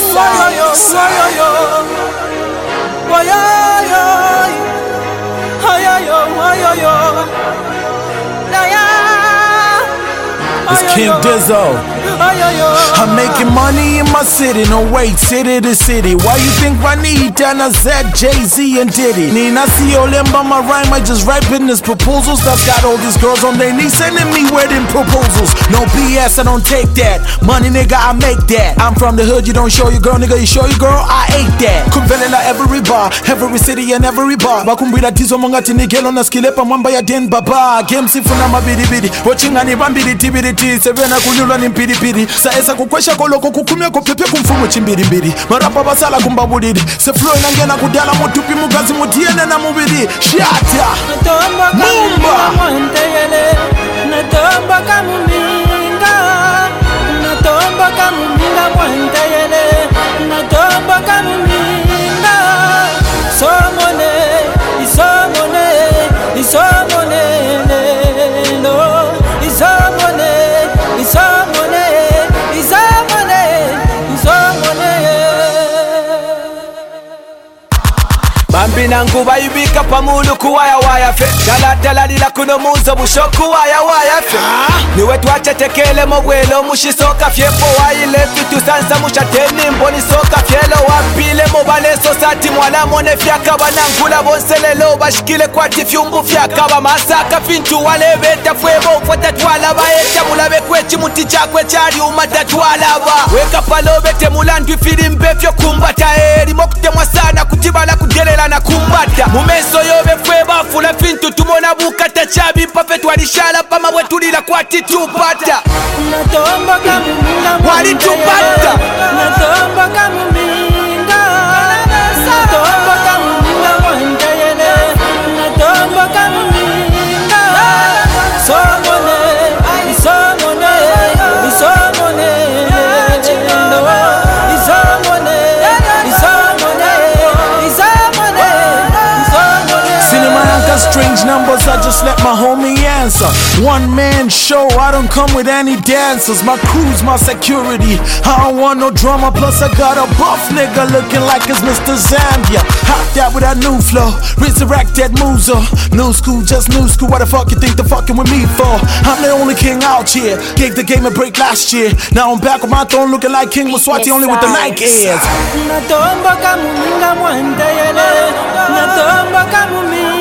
It's King Dizzo. I'm making money in my city, no wait, city to city. Why you think Juanita, Zed, Jay-Z and Diddy? Nina Lemba, my rhyme, I just write business proposals. That's got all these girls on their knees sending me wedding proposals. No BS, I don't take that. Money nigga, I make that. I'm from the hood, you don't show your girl, nigga, you show your girl, I ate that. Kumvelela every bar, every city and every bar. Bakumbira tizo mongati nigelo na skilepa mwamba ya den baba. Game sifuna mabidi watchinga ni bambidi tibidi sevena kunyulwa ni mpidi. Saesa kukwesha koloko kukumia kupepe kumfumu chimbiri. Marapa basala kumbabudidi. Se flow inangena kudala mutupi mugazi mutiene na mubidi. Shata Mumba Natomba kamuminga Natomba kamuminga mwantayele Natomba kamuminga Somone Isomone Isomone Lelo Isomone Isomone Isomone Isomone Bambi nangu bayibika pamulu kuwaya fe Daladala lila kuno muzo bushoku waya fe Niwe tuache tekele mwelo mushisoka fyepo waile fitu sansa mushateni mboni soka fyelo wapile mobale sosati mwala mone fyaka banangula bonselelo bashikile kwati fyumbu fyaka bamasaka fintu wale beta fwebo ufata twala baeta mulabe kwechi muti chakwe chari umatatwala ba Weka palo bete mulandu filimbe fyo kumbata eri mokutemwa sana kutibala kudelela na kumbata Mumeso yobe fweba fula fintu tumona bukata chabi pafetu walishala pama wetulila kwati tupata Natomba kamuminga wali tupata Natomba kamuminga Natomba kamuminga wantayele Natomba kamuminga Somone Isomone Isomone Isomone Isomone Isomone Cinema got strange numbers, I just let my homie answer. One man show, I don't come with any dancers. My crew's my security, I don't want no drama. Plus I got a buff nigga looking like it's Mr. Zambia. Hopped out with that new flow, resurrect that muso. New school, just new school, what the fuck you think they're fucking with me for? I'm the only king out here, gave the game a break last year. Now I'm back on my throne looking like King Muswati, only with the Nike Airs. Natomba kamuminga mwantayele Natomba kamuminga